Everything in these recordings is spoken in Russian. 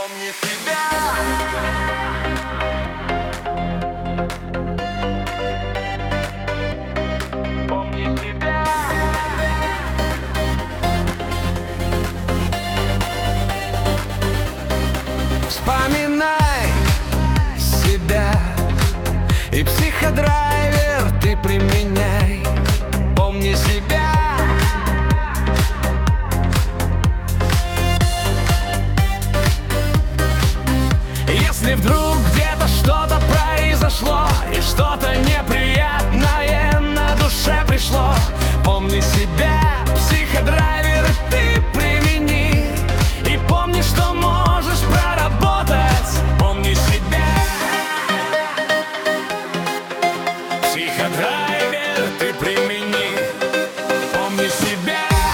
Помни себя. Помни себя. Вспоминай себя, и психодрайвер ты применяй. Помни себя. Если вдруг где-то что-то произошло и что-то неприятное на душе пришло, помни себя, психодрайвер ты примени. И помни, что можешь проработать. Помни себя. Психодрайвер ты примени. Помни себя.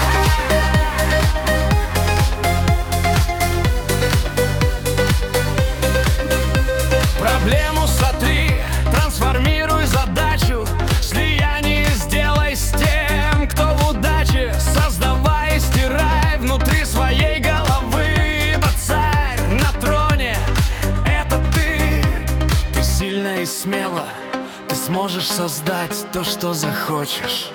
Проблему сотри, трансформируй задачу. Слияние сделай с тем, кто в удаче. Создавай и стирай внутри своей головы. Это царь на троне, это ты. Ты сильно и смело, ты сможешь создать то, что захочешь.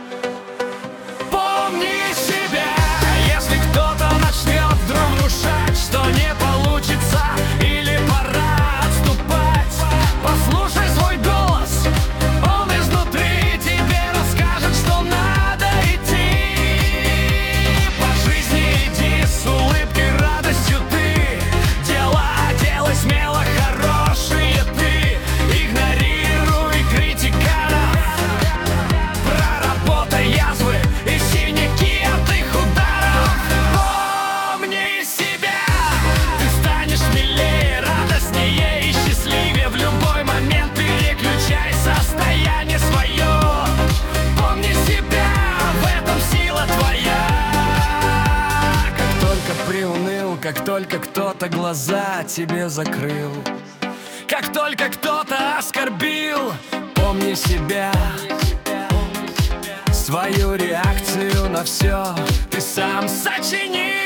Помни себя. Если кто-то начнет вдруг внушать, что не получится или пора отступать, послушай свой голос, он изнутри тебе расскажет, что надо идти. По жизни иди с улыбкой, радостью ты. Делай смело хорошие ты. Игнорируй критиканов, проработай язвы и синяки от их ударов. Помни себя. Ты станешь смелее, радостнее и счастливее. В любой момент переключай состояние свое. Помни себя, в этом сила твоя. Как только приуныл, как только кто-то глаза тебе закрыл, как только кто-то оскорбил, помни себя. Свою реакцию на все ты сам сочинил.